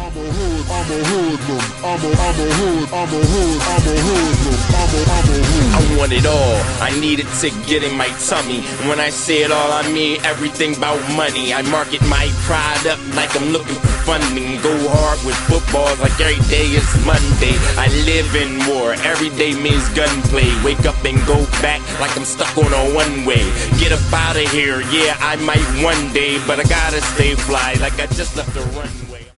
I want it all, I needed to get in my tummy. When I say it all, I mean everything about money. I market my product like I'm looking for funding. Go hard with footballs like every day is Monday. I live in war, every day means gunplay. Wake up and go back like I'm stuck on a one-way. Get up out of here, yeah, I might one day, but I gotta stay fly like I just left the runway.